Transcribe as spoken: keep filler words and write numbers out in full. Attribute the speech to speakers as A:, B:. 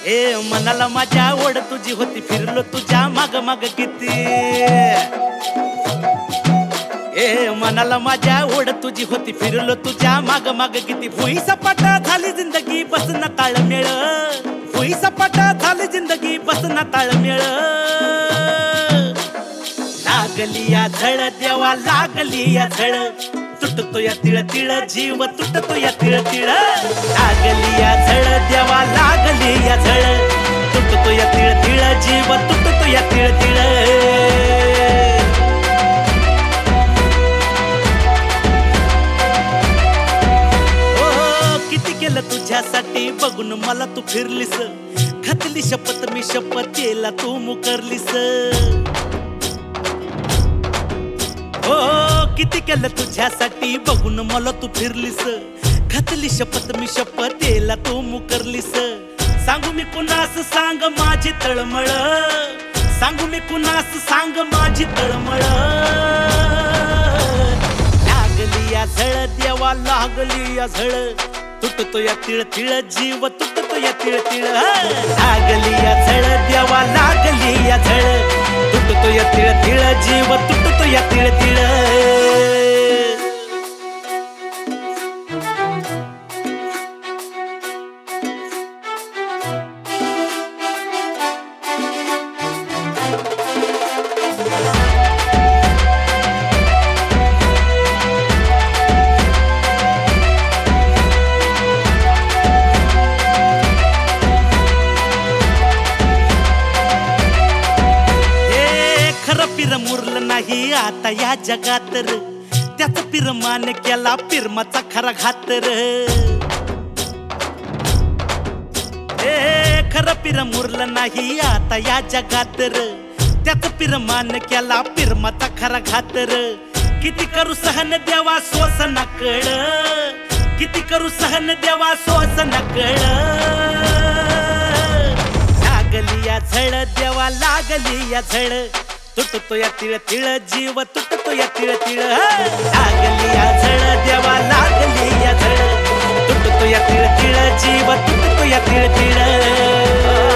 A: ए मनाला माझ्या ओढ तुझी होती, फिरलो तुझ्या माग माग किती. ए मनाला माझ्या ओढ तुझी होती, फिरलो तुझ्या माग माग किती. भुई सपाटा झाली जिंदगी बसना ताळमेळ, भुई सपाटा झाली जिंदगी बसना ताळमेळ. लागली या झळ देवा लागली या झळ, तुटतो या तिळ तिळ जीव तुटतो या तिळ तिळ. लागली या झळ देवा लागली या झळ, तुटतो या तिळ तिळ जीव तुटतो या तिळ तिळ. ओ किती केलं तुझ्यासाठी बघून मला तू फिरलीस, घातली शपथ मी शपथेला तू मुकरलीस. हो किती केलं तुझ्यासाठी बघून मला तू फिरलीस, घातली शपथ मी शपथेला तू मुकरलीस. सांगू मी कुणास सांग माझी तळमळ, सांगू मी कुणास सांग माझी तळमळ. लागली या झळ देवा लागली या झळ, तुटतो या तिळ तिळ जीव तुटतो या तिळ तिळ. लागली या झळ देवा लागली या झळ, तुटतो या तिळ तिळ जीव तुटतो या तिळ तिळ. पिर मुरलं नाही आता या जगात र, त्याच पिरमान केला पिरमाचा खरा घात र. ए खरं पिर मुरलं नाही आता या जगात र, त्याच पिरमान केला पिरमाचा खरा घात र. किती करू सहन देवा सोस न कळ, किती करू सहन देवा सोस न कळ. लागली या झळ देवा लागली या झळ, तुटतो या तिळ तिळ जीव तुटतो या तिळ तिळ. लागली या झळ देवा लागली या झळ, तुटतो या तिळ तिळ जीव तुटतो या तिळ तिळ.